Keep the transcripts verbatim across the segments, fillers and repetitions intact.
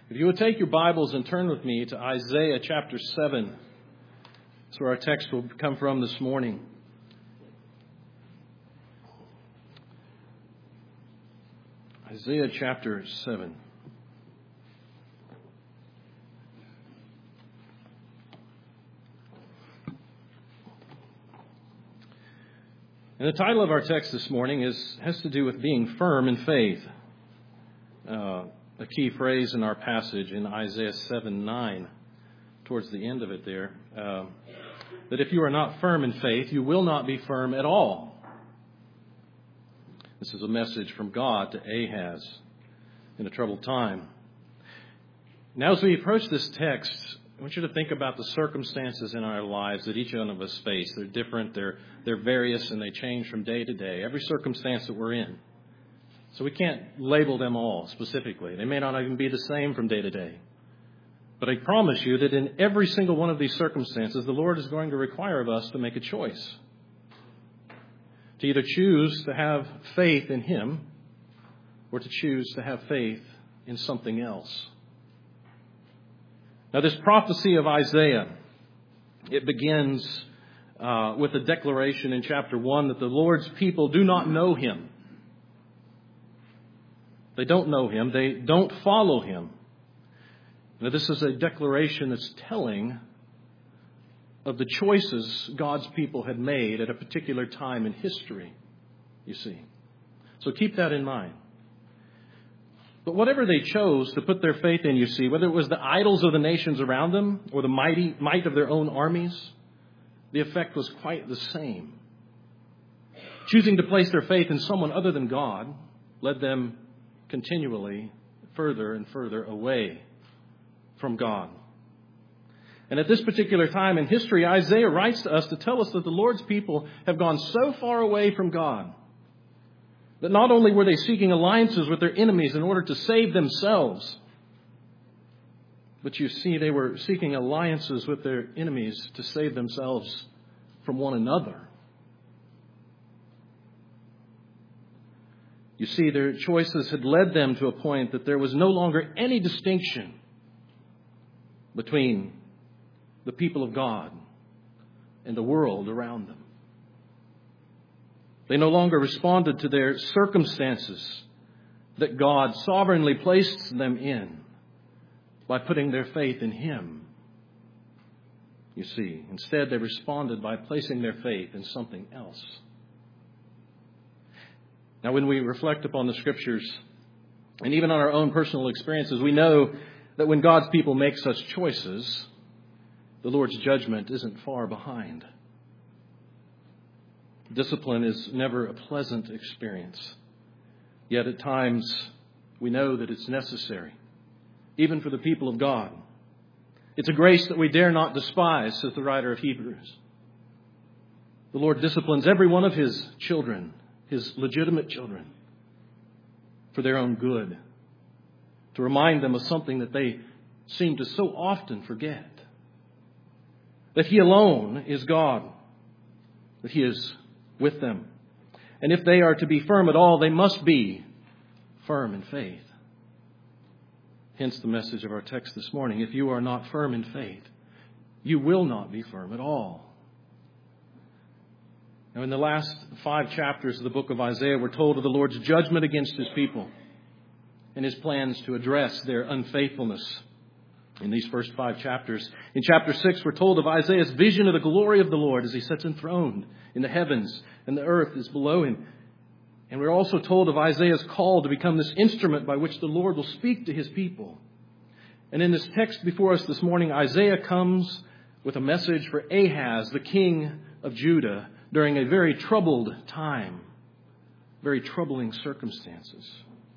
If you would take your Bibles and turn with me to Isaiah chapter seven. That's where our text will come from this morning. Isaiah chapter seven. And the title of our text this morning is has to do with being firm in faith. Uh, a key phrase in our passage in Isaiah seven nine, towards the end of it there, uh, that if you are not firm in faith, you will not be firm at all. This is a message from God to Ahaz in a troubled time. Now, as we approach this text, I want you to think about the circumstances in our lives that each one of us face. They're different, they're, they're various, and they change from day to day. Every circumstance that we're in. So we can't label them all specifically. They may not even be the same from day to day. But I promise you that in every single one of these circumstances, the Lord is going to require of us to make a choice. To either choose to have faith in Him or to choose to have faith in something else. Now, this prophecy of Isaiah, it begins uh, with a declaration in chapter one that the Lord's people do not know Him. They don't know Him. They don't follow Him. Now, this is a declaration that's telling of the choices God's people had made at a particular time in history, you see. So keep that in mind. But whatever they chose to put their faith in, you see, whether it was the idols of the nations around them or the mighty might of their own armies, the effect was quite the same. Choosing to place their faith in someone other than God led them continually further and further away from God. And at this particular time in history, Isaiah writes to us to tell us that the Lord's people have gone so far away from God that not only were they seeking alliances with their enemies in order to save themselves, but you see, they were seeking alliances with their enemies to save themselves from one another. You see, their choices had led them to a point that there was no longer any distinction between the people of God and the world around them. They no longer responded to their circumstances that God sovereignly placed them in by putting their faith in Him. You see, instead they responded by placing their faith in something else. Now, when we reflect upon the Scriptures and even on our own personal experiences, we know that when God's people make such choices, the Lord's judgment isn't far behind. Discipline is never a pleasant experience. Yet at times we know that it's necessary, even for the people of God. It's a grace that we dare not despise, says the writer of Hebrews. The Lord disciplines every one of His children, His legitimate children, for their own good, to remind them of something that they seem to so often forget. That He alone is God, that He is with them. And if they are to be firm at all, they must be firm in faith. Hence the message of our text this morning. If you are not firm in faith, you will not be firm at all. Now, in the last five chapters of the book of Isaiah, we're told of the Lord's judgment against His people and His plans to address their unfaithfulness. In these first five chapters. In chapter six, we're told of Isaiah's vision of the glory of the Lord as He sits enthroned in the heavens and the earth is below Him. And we're also told of Isaiah's call to become this instrument by which the Lord will speak to His people. And in this text before us this morning, Isaiah comes with a message for Ahaz, the king of Judah, during a very troubled time, very troubling circumstances.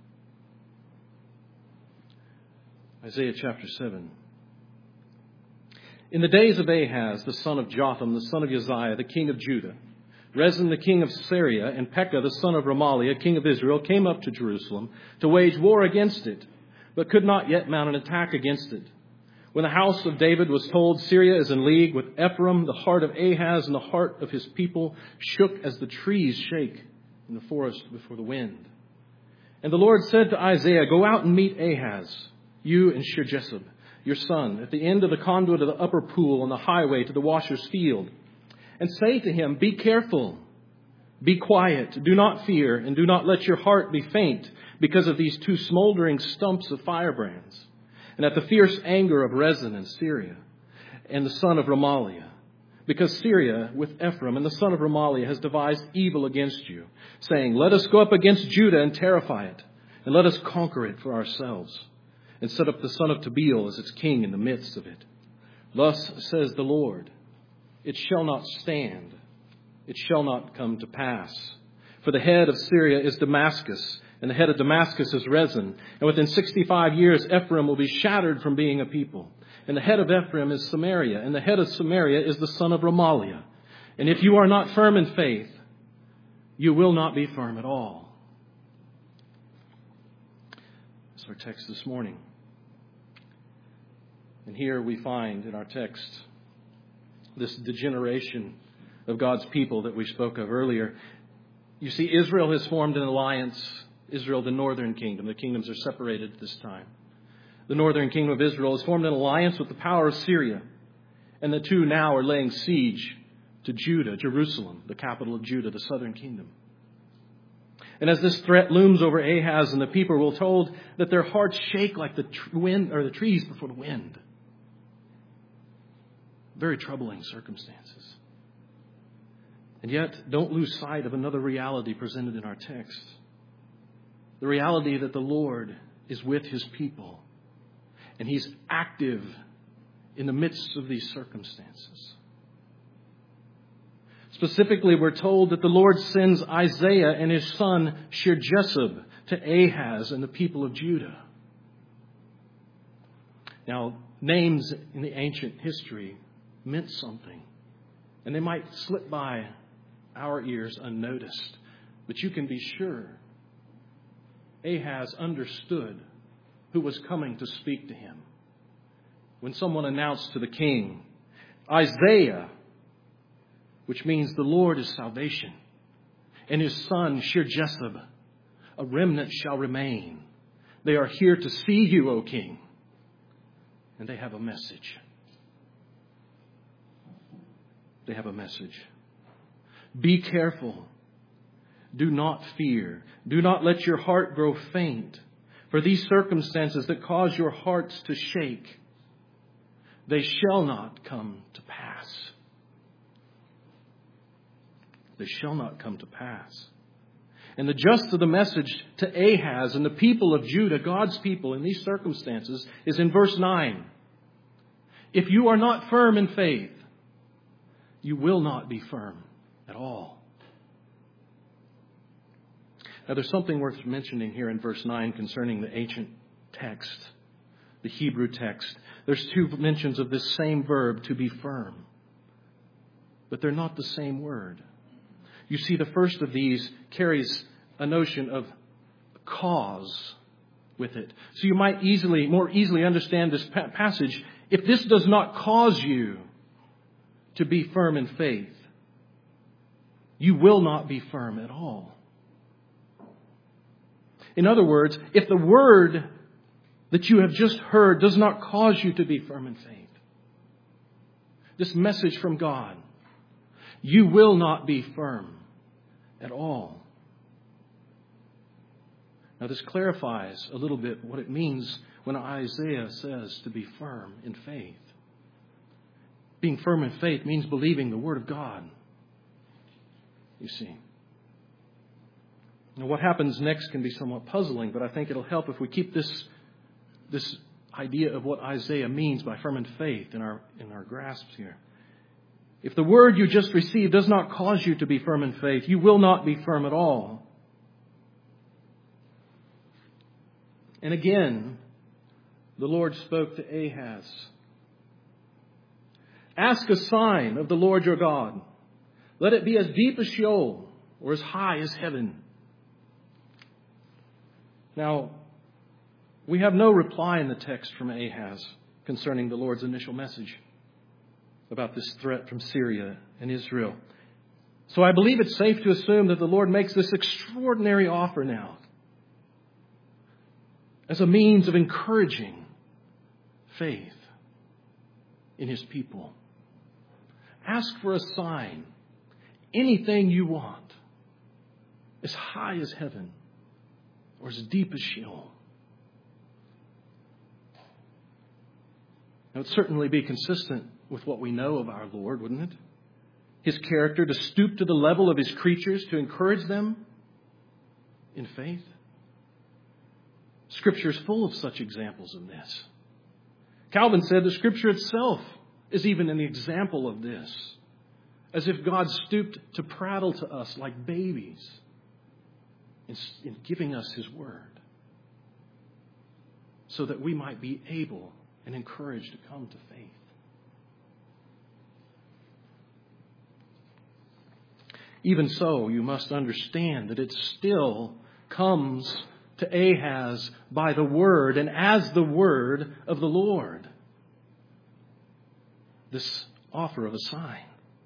Isaiah chapter seven. In the days of Ahaz, the son of Jotham, the son of Uzziah, the king of Judah, Rezin, the king of Syria, and Pekah, the son of Remaliah, king of Israel, came up to Jerusalem to wage war against it, but could not yet mount an attack against it. When the house of David was told, Syria is in league with Ephraim, the heart of Ahaz and the heart of his people shook as the trees shake in the forest before the wind. And the Lord said to Isaiah, "Go out and meet Ahaz, you and Shear-Jeshub, your son, at the end of the conduit of the upper pool on the highway to the washer's field, and say to him, be careful, be quiet, do not fear, and do not let your heart be faint because of these two smoldering stumps of firebrands, and at the fierce anger of Rezin and Syria, and the son of Remaliah. Because Syria with Ephraim and the son of Remaliah has devised evil against you, saying, let us go up against Judah and terrify it, and let us conquer it for ourselves, and set up the son of Tabeel as its king in the midst of it. Thus says the Lord, it shall not stand, it shall not come to pass. For the head of Syria is Damascus, and the head of Damascus is Rezin. And within sixty-five years, Ephraim will be shattered from being a people. And the head of Ephraim is Samaria, and the head of Samaria is the son of Remaliah. And if you are not firm in faith, you will not be firm at all. That's our text this morning. And here we find in our text this degeneration of God's people that we spoke of earlier. You see, Israel has formed an alliance. Israel, the northern kingdom. The kingdoms are separated at this time. The northern kingdom of Israel has formed an alliance with the power of Syria. And the two now are laying siege to Judah, Jerusalem, the capital of Judah, the southern kingdom. And as this threat looms over Ahaz and the people, we're told that their hearts shake like the tr- wind or the trees before the wind. Very troubling circumstances. And yet, don't lose sight of another reality presented in our text. The reality that the Lord is with His people. And He's active in the midst of these circumstances. Specifically, we're told that the Lord sends Isaiah and his son Shear-Jeshub to Ahaz and the people of Judah. Now, names in the ancient history meant something. And they might slip by our ears unnoticed. But you can be sure Ahaz understood who was coming to speak to him. When someone announced to the king, Isaiah, which means the Lord is salvation, and his son Shear-Jeshub, a remnant shall remain. They are here to see you, O king. And they have a message. They have a message. Be careful. Do not fear. Do not let your heart grow faint. For these circumstances that cause your hearts to shake, they shall not come to pass. They shall not come to pass. And the gist of the message to Ahaz and the people of Judah, God's people in these circumstances, is in verse nine. If you are not firm in faith, you will not be firm at all. Now, there's something worth mentioning here in verse nine concerning the ancient text, the Hebrew text. There's two mentions of this same verb, to be firm. But they're not the same word. You see, the first of these carries a notion of cause with it. So you might easily, more easily understand this pa- passage. If this does not cause you to be firm in faith, you will not be firm at all. In other words, if the word that you have just heard does not cause you to be firm in faith, this message from God, you will not be firm at all. Now, this clarifies a little bit what it means when Isaiah says to be firm in faith. Being firm in faith means believing the Word of God. You see. Now, what happens next can be somewhat puzzling, but I think it'll help if we keep this, this idea of what Isaiah means by firm in faith in our, in our grasp here. If the word you just received does not cause you to be firm in faith, you will not be firm at all. And again, the Lord spoke to Ahaz. Ask a sign of the Lord your God. Let it be as deep as Sheol or as high as heaven. Now, we have no reply in the text from Ahaz concerning the Lord's initial message about this threat from Syria and Israel. So I believe it's safe to assume that the Lord makes this extraordinary offer now as a means of encouraging faith in His people. Ask for a sign, anything you want, as high as heaven or as deep as Sheol. Now, it would certainly be consistent with what we know of our Lord, wouldn't it? His character to stoop to the level of His creatures, to encourage them in faith. Scripture is full of such examples of this. Calvin said the Scripture itself is even an example of this, as if God stooped to prattle to us like babies in, in giving us His Word, so that we might be able and encouraged to come to faith. Even so, you must understand that it still comes to Ahaz by the word and as the word of the Lord. This offer of a sign.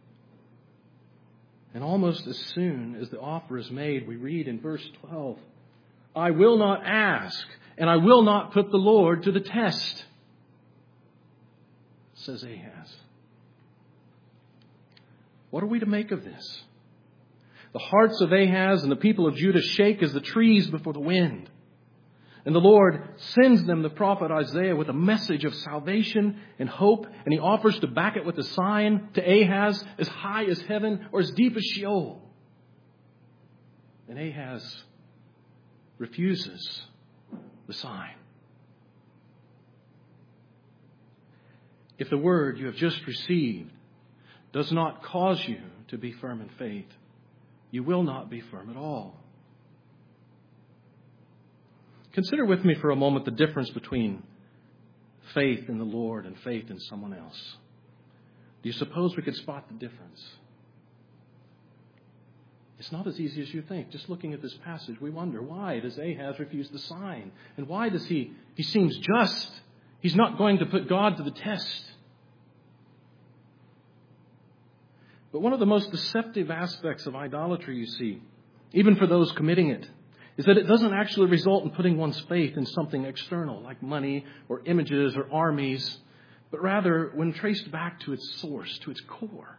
And almost as soon as the offer is made, we read in verse twelve, I will not ask, and I will not put the Lord to the test, says Ahaz. What are we to make of this? The hearts of Ahaz and the people of Judah shake as the trees before the wind. And the Lord sends them the prophet Isaiah with a message of salvation and hope. And he offers to back it with a sign to Ahaz as high as heaven or as deep as Sheol. And Ahaz refuses the sign. If the word you have just received does not cause you to be firm in faith, you will not be firm at all. Consider with me for a moment the difference between faith in the Lord and faith in someone else. Do you suppose we could spot the difference? It's not as easy as you think. Just looking at this passage, we wonder, why does Ahaz refuse the sign? And why does he, he seems just. He's not going to put God to the test. But one of the most deceptive aspects of idolatry, you see, even for those committing it, is that it doesn't actually result in putting one's faith in something external, like money or images or armies, but rather when traced back to its source, to its core.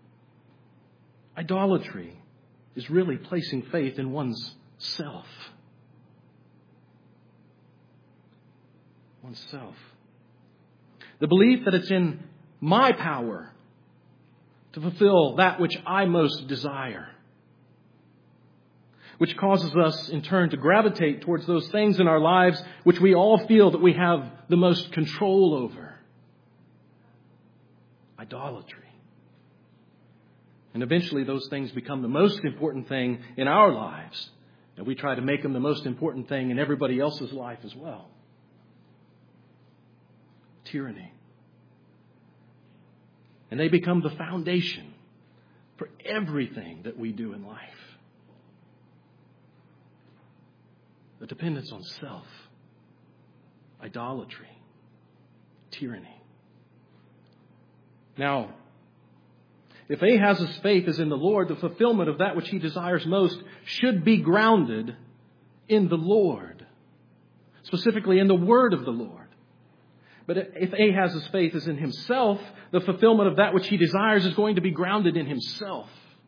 Idolatry is really placing faith in one's self. Oneself. The belief that it's in my power to fulfill that which I most desire, which causes us in turn to gravitate towards those things in our lives which we all feel that we have the most control over. Idolatry. And eventually those things become the most important thing in our lives, and we try to make them the most important thing in everybody else's life as well. Tyranny. And they become the foundation for everything that we do in life. The dependence on self, idolatry, tyranny. Now, if Ahaz's faith is in the Lord, the fulfillment of that which he desires most should be grounded in the Lord, specifically in the word of the Lord. But if Ahaz's faith is in himself, the fulfillment of that which he desires is going to be grounded in himself.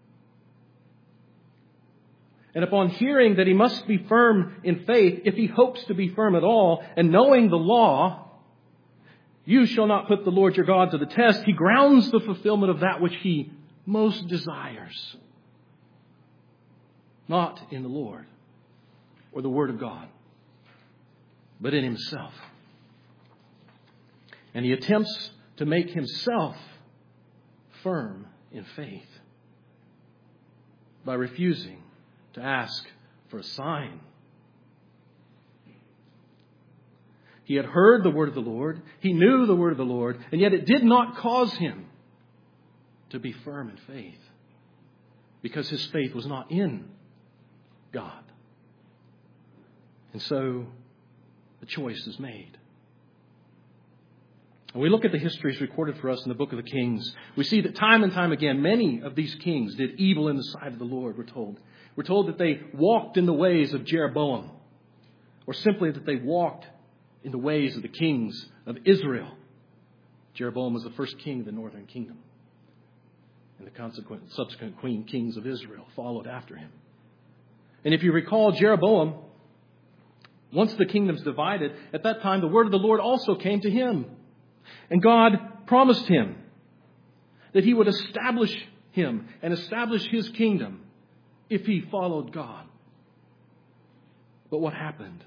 And upon hearing that he must be firm in faith, if he hopes to be firm at all, and knowing the law, you shall not put the Lord your God to the test, he grounds the fulfillment of that which he most desires, not in the Lord or the Word of God, but in himself. And he attempts to make himself firm in faith by refusing to ask for a sign. He had heard the word of the Lord. He knew the word of the Lord. And yet it did not cause him to be firm in faith, because his faith was not in God. And so the choice is made. And we look at the histories recorded for us in the book of the Kings. We see that time and time again, many of these kings did evil in the sight of the Lord, we're told. We're told that they walked in the ways of Jeroboam, or simply that they walked in the ways of the kings of Israel. Jeroboam was the first king of the northern kingdom. And the consequent, subsequent queen kings of Israel followed after him. And if you recall, Jeroboam, once the kingdom's divided, at that time the word of the Lord also came to him. And God promised him that he would establish him and establish his kingdom if he followed God. But what happened?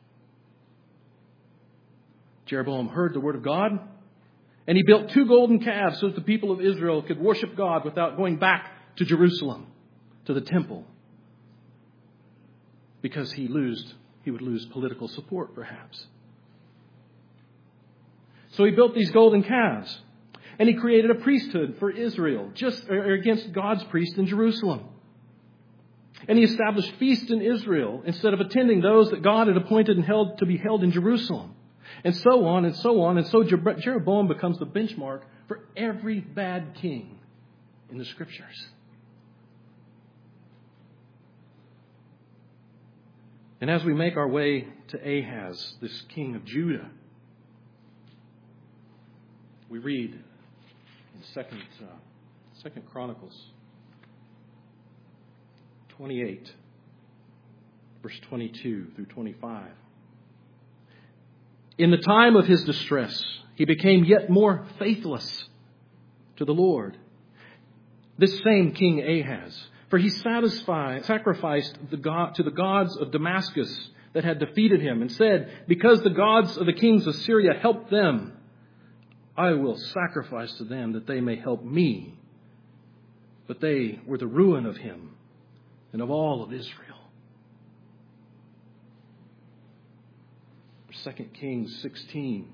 Jeroboam heard the word of God, and he built two golden calves so that the people of Israel could worship God without going back to Jerusalem, to the temple, because he lose, he would lose political support, perhaps. So he built these golden calves, and he created a priesthood for Israel, just against God's priest in Jerusalem. And he established feasts in Israel instead of attending those that God had appointed and held to be held in Jerusalem. And so on and so on. And so Jeroboam becomes the benchmark for every bad king in the Scriptures. And as we make our way to Ahaz, this king of Judah, we read in Second, uh, Second Chronicles twenty-eight, verse twenty-two through twenty-five. In the time of his distress, he became yet more faithless to the Lord. This same King Ahaz, for he satisfied, sacrificed the God, to the gods of Damascus that had defeated him, and said, because the gods of the kings of Syria helped them, I will sacrifice to them that they may help me. But they were the ruin of him and of all of Israel. Second Kings sixteen.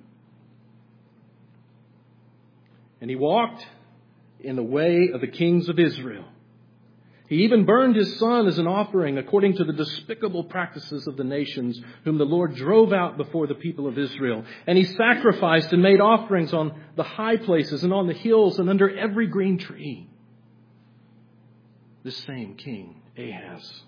And he walked in the way of the kings of Israel. He even burned his son as an offering according to the despicable practices of the nations whom the Lord drove out before the people of Israel. And he sacrificed and made offerings on the high places and on the hills and under every green tree. This same king, Ahaz.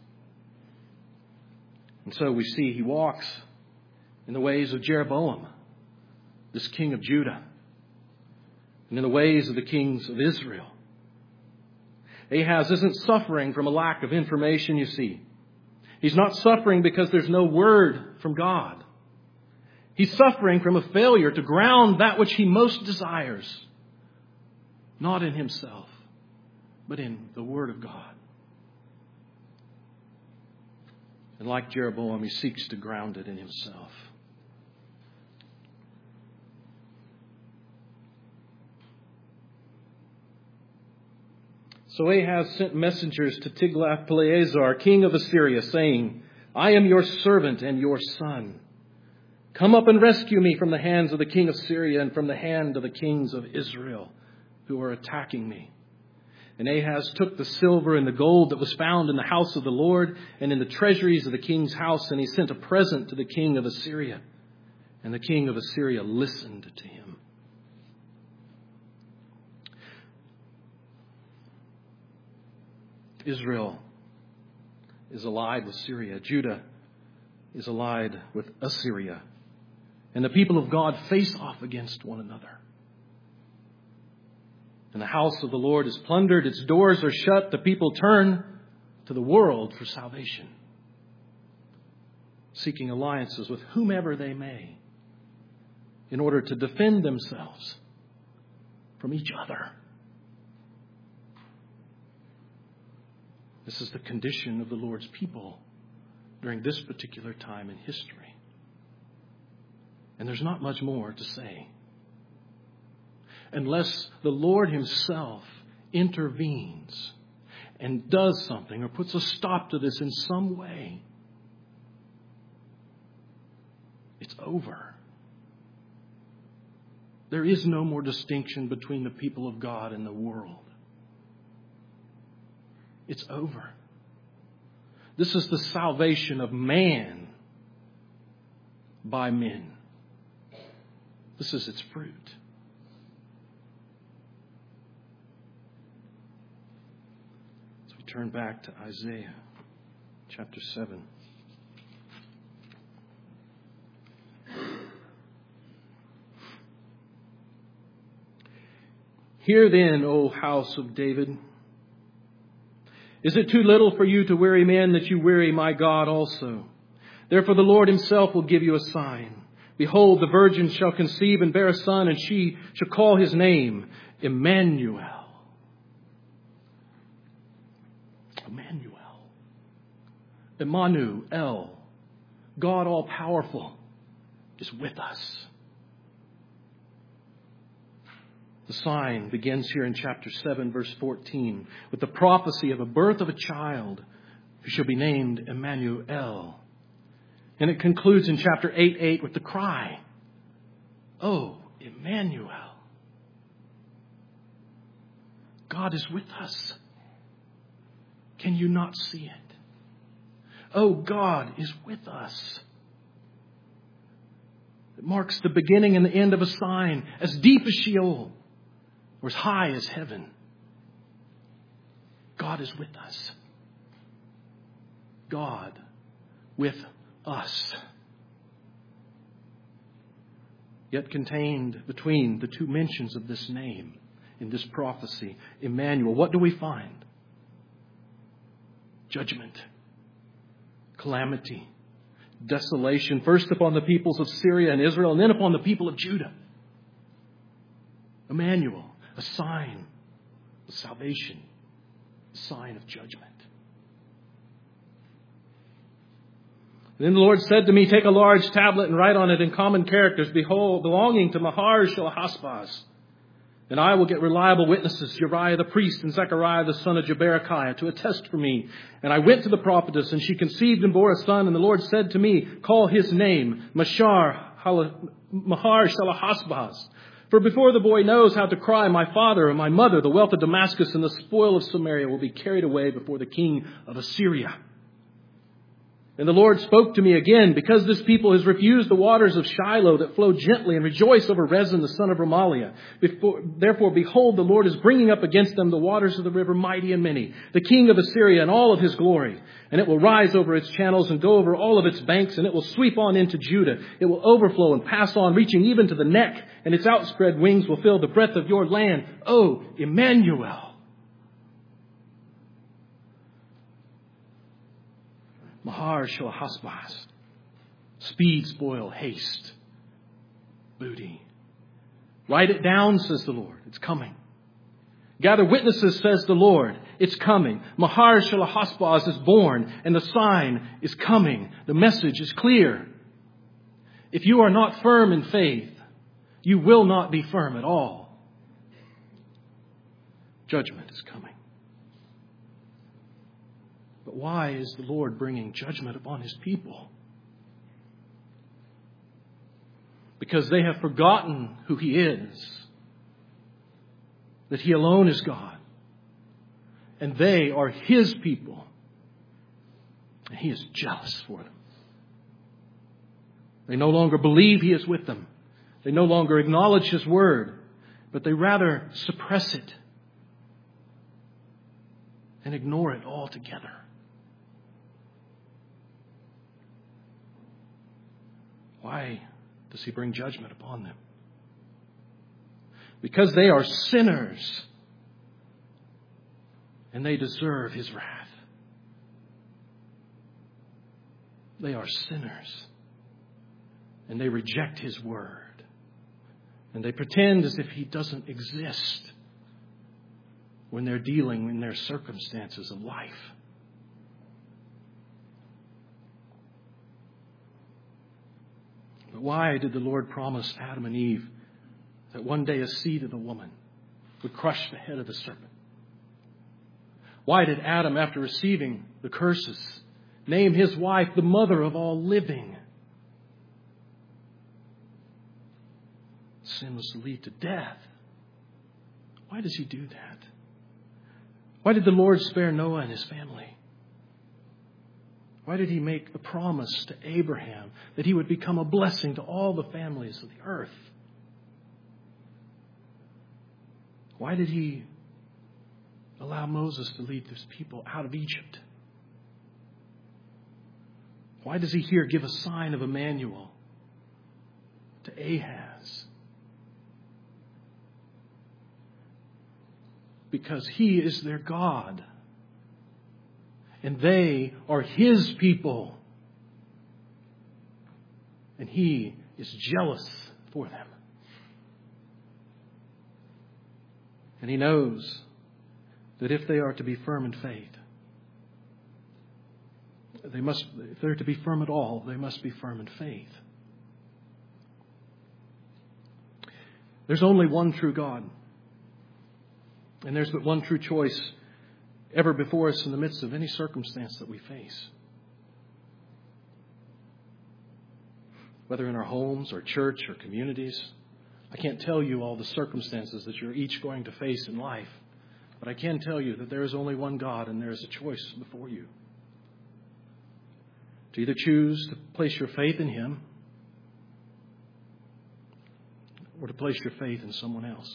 And so we see he walks in the ways of Jeroboam, this king of Judah, and in the ways of the kings of Israel. Ahaz isn't suffering from a lack of information, you see. He's not suffering because there's no word from God. He's suffering from a failure to ground that which he most desires, not in himself, but in the Word of God. And like Jeroboam, he seeks to ground it in himself. So Ahaz sent messengers to Tiglath-Pileser, king of Assyria, saying, I am your servant and your son. Come up and rescue me from the hands of the king of Syria and from the hand of the kings of Israel who are attacking me. And Ahaz took the silver and the gold that was found in the house of the Lord and in the treasuries of the king's house, and he sent a present to the king of Assyria. And the king of Assyria listened to him. Israel is allied with Syria. Judah is allied with Assyria. And the people of God face off against one another. And the house of the Lord is plundered. Its doors are shut. The people turn to the world for salvation, seeking alliances with whomever they may in order to defend themselves from each other. This is the condition of the Lord's people during this particular time in history. And there's not much more to say. Unless the Lord himself intervenes and does something or puts a stop to this in some way, it's over. There is no more distinction between the people of God and the world. It's over. This is the salvation of man by men. This is its fruit. So we turn back to Isaiah chapter seven. Hear then, O house of David. Is it too little for you to weary men that you weary my God also? Therefore the Lord himself will give you a sign. Behold, the virgin shall conceive and bear a son, and she shall call his name Emmanuel. Emmanuel. Emmanuel. God all-powerful is with us. The sign begins here in chapter seven, verse fourteen, with the prophecy of a birth of a child who shall be named Emmanuel. And it concludes in chapter eight, eight with the cry, "Oh, Emmanuel." God is with us. Can you not see it? Oh, God is with us. It marks the beginning and the end of a sign as deep as Sheol or as high as heaven. God is with us. God with us. Yet contained between the two mentions of this name in this prophecy, Emmanuel, what do we find? Judgment, calamity, desolation, first upon the peoples of Syria and Israel, and then upon the people of Judah. Emmanuel, a sign of salvation, a sign of judgment. Then the Lord said to me, "Take a large tablet and write on it in common characters, behold, belonging to Maher-shalal-Hash-baz. And I will get reliable witnesses, Uriah the priest and Zechariah the son of Jeberechiah, to attest for me. And I went to the prophetess, and she conceived and bore a son. And the Lord said to me, call his name Maher-shalal-Hash-baz. For before the boy knows how to cry, my father and my mother, the wealth of Damascus and the spoil of Samaria will be carried away before the king of Assyria." And the Lord spoke to me again, "Because this people has refused the waters of Shiloh that flow gently, and rejoice over Rezin the son of Remaliah. Before, therefore, behold, the Lord is bringing up against them the waters of the river mighty and many, the king of Assyria and all of his glory. And it will rise over its channels and go over all of its banks, and it will sweep on into Judah. It will overflow and pass on, reaching even to the neck, and its outspread wings will fill the breadth of your land. O Emmanuel." Maher-shalal-Hash-baz. Speed, spoil, haste, booty. Write it down, says the Lord. It's coming. Gather witnesses, says the Lord. It's coming. Maher-shalal-Hash-baz is born, and the sign is coming. The message is clear. If you are not firm in faith, you will not be firm at all. Judgment is coming. But why is the Lord bringing judgment upon his people? Because they have forgotten who he is, that he alone is God, and they are his people, and he is jealous for them. They no longer believe he is with them. They no longer acknowledge his word, but they rather suppress it and ignore it altogether. Why does he bring judgment upon them? Because they are sinners, and they deserve his wrath. They are sinners, and they reject his word, and they pretend as if he doesn't exist when they're dealing in their circumstances of life. But why did the Lord promise Adam and Eve that one day a seed of the woman would crush the head of the serpent? Why did Adam, after receiving the curses, name his wife the mother of all living? Sin was to lead to death. Why does he do that? Why did the Lord spare Noah and his family? Why did he make a promise to Abraham that he would become a blessing to all the families of the earth? Why did he allow Moses to lead his people out of Egypt? Why does he here give a sign of Emmanuel to Ahaz? because He is their God. And they are His people. And He is jealous for them. And He knows that if they are to be firm in faith, they must, if they're to be firm at all, they must be firm in faith. There's only one true God. And there's but one true choice ever before us in the midst of any circumstance that we face. Whether in our homes or church or communities, I can't tell you all the circumstances that you're each going to face in life. But I can tell you that there is only one God and there is a choice before you. To either choose to place your faith in Him or to place your faith in someone else.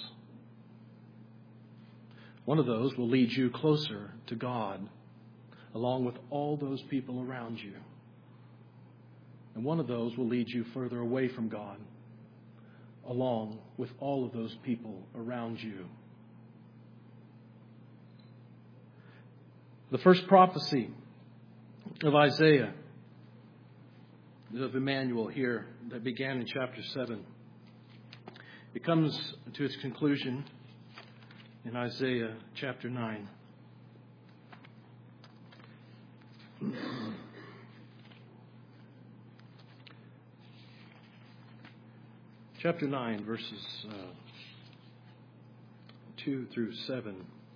One of those will lead you closer to God along with all those people around you. And one of those will lead you further away from God along with all of those people around you. The first prophecy of Isaiah, of Emmanuel here, that began in chapter seven, it comes to its conclusion in Isaiah chapter nine. Chapter nine, verses uh, two through seven.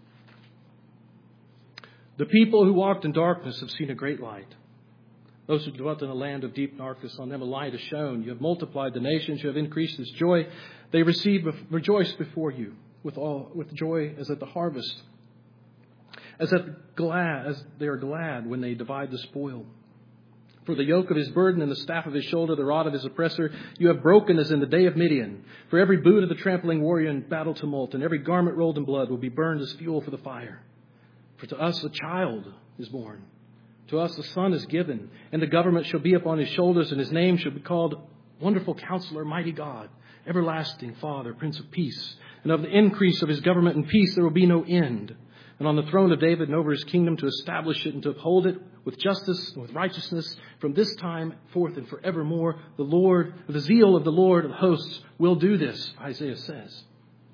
The people who walked in darkness have seen a great light. Those who dwelt in a land of deep darkness, on them a light is shone. You have multiplied the nations. You have increased its joy. They receive, rejoice before you with all with joy as at the harvest, as at glad as they are glad when they divide the spoil. For the yoke of his burden and the staff of his shoulder, the rod of his oppressor, you have broken as in the day of Midian. For every boot of the trampling warrior in battle tumult, and every garment rolled in blood will be burned as fuel for the fire. For to us a child is born. To us a son is given, and the government shall be upon his shoulders, and his name shall be called Wonderful Counselor, Mighty God, Everlasting Father, Prince of Peace. And of the increase of his government and peace there will be no end. And on the throne of David and over his kingdom, to establish it and to uphold it with justice and with righteousness from this time forth and forevermore. The Lord, the zeal of the Lord of hosts will do this, Isaiah says.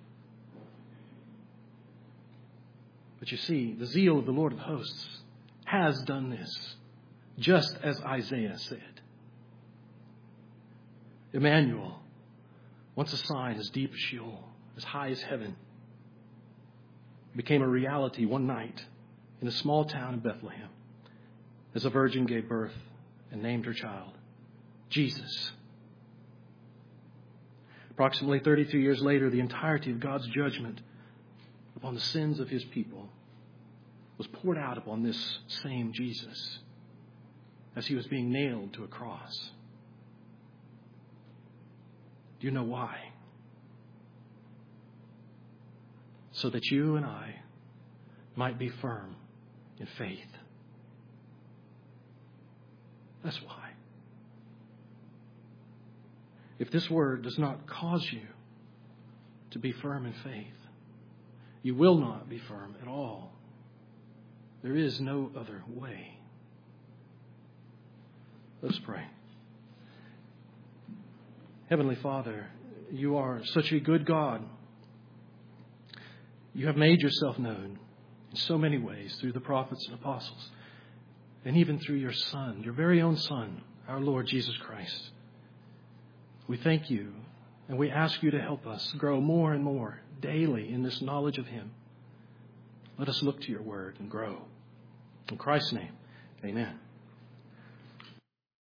But you see, the zeal of the Lord of hosts has done this, just as Isaiah said. Emmanuel, once a sign as deep as Sheol, as high as heaven, became a reality one night in a small town in Bethlehem as a virgin gave birth and named her child Jesus. Approximately thirty-two years later, the entirety of God's judgment upon the sins of his people was poured out upon this same Jesus as he was being nailed to a cross. Do you know why? So that you and I might be firm in faith. That's why. If this word does not cause you to be firm in faith, you will not be firm at all. There is no other way. Let's pray. Heavenly Father, you are such a good God. You have made yourself known in so many ways through the prophets and apostles, and even through your Son, your very own Son, our Lord Jesus Christ. We thank you, and we ask you to help us grow more and more daily in this knowledge of him. Let us look to your word and grow. In Christ's name, amen.